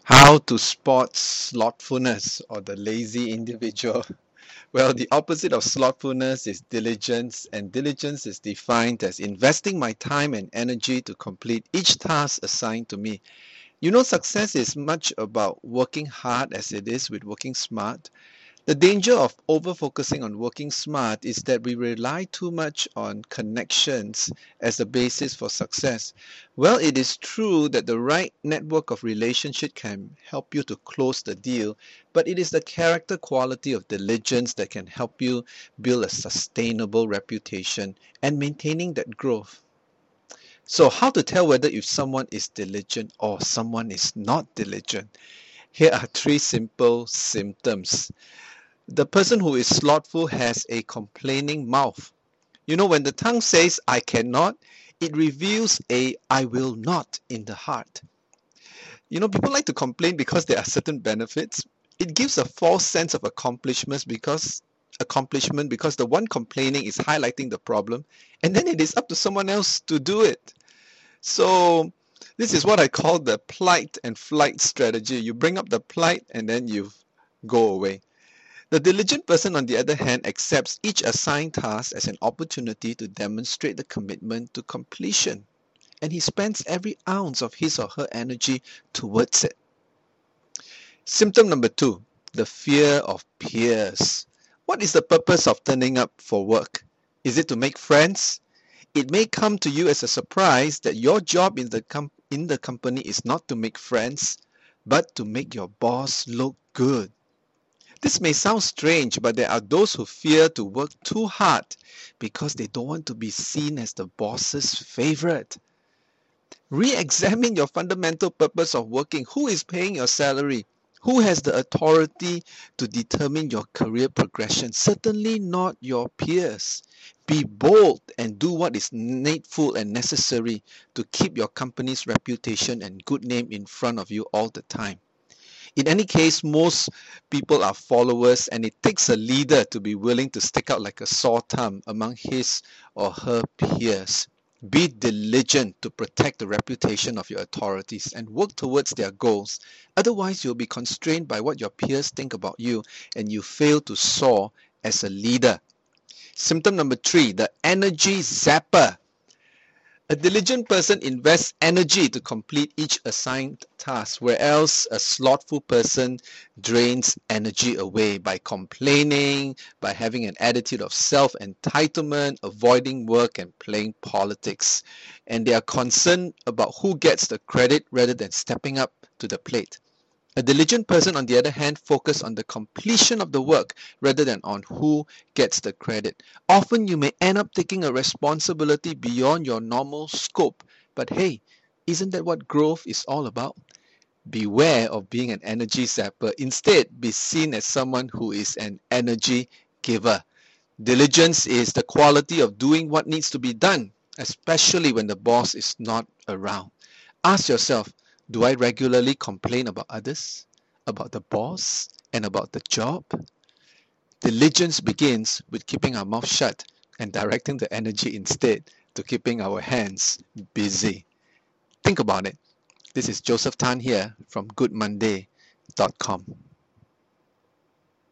How to spot slothfulness or the lazy individual? Well, the opposite of slothfulness is diligence, and diligence is defined as investing my time and energy to complete each task assigned to me. Success is much about working hard as it is with working smart. The danger of over-focusing on working smart is that we rely too much on connections as the basis for success. Well, it is true that the right network of relationship can help you to close the deal, but it is the character quality of diligence that can help you build a sustainable reputation and maintaining that growth. So, how to tell whether if someone is diligent or someone is not diligent? Here are three simple symptoms. The person who is slothful has a complaining mouth. When the tongue says, I cannot, it reveals a I will not in the heart. People like to complain because there are certain benefits. It gives a false sense of accomplishment because the one complaining is highlighting the problem, and then it is up to someone else to do it. So this is what I call the plight and flight strategy. You bring up the plight and then you go away. The diligent person, on the other hand, accepts each assigned task as an opportunity to demonstrate the commitment to completion, and he spends every ounce of his or her energy towards it. Symptom number 2, the fear of peers. What is the purpose of turning up for work? Is it to make friends? It may come to you as a surprise that your job in the company is not to make friends, but to make your boss look good. This may sound strange, but there are those who fear to work too hard because they don't want to be seen as the boss's favorite. Re-examine your fundamental purpose of working. Who is paying your salary? Who has the authority to determine your career progression? Certainly not your peers. Be bold and do what is needful and necessary to keep your company's reputation and good name in front of you all the time. In any case, most people are followers, and it takes a leader to be willing to stick out like a sore thumb among his or her peers. Be diligent to protect the reputation of your authorities and work towards their goals. Otherwise, you'll be constrained by what your peers think about you, and you fail to soar as a leader. Symptom number 3, the energy zapper. A diligent person invests energy to complete each assigned task, whereas a slothful person drains energy away by complaining, by having an attitude of self-entitlement, avoiding work, and playing politics. And they are concerned about who gets the credit rather than stepping up to the plate. A diligent person, on the other hand, focuses on the completion of the work rather than on who gets the credit. Often you may end up taking a responsibility beyond your normal scope. But hey, isn't that what growth is all about? Beware of being an energy zapper. Instead, be seen as someone who is an energy giver. Diligence is the quality of doing what needs to be done, especially when the boss is not around. Ask yourself, do I regularly complain about others, about the boss, and about the job? Diligence begins with keeping our mouth shut and directing the energy instead to keeping our hands busy. Think about it. This is Joseph Tan here from goodmonday.com.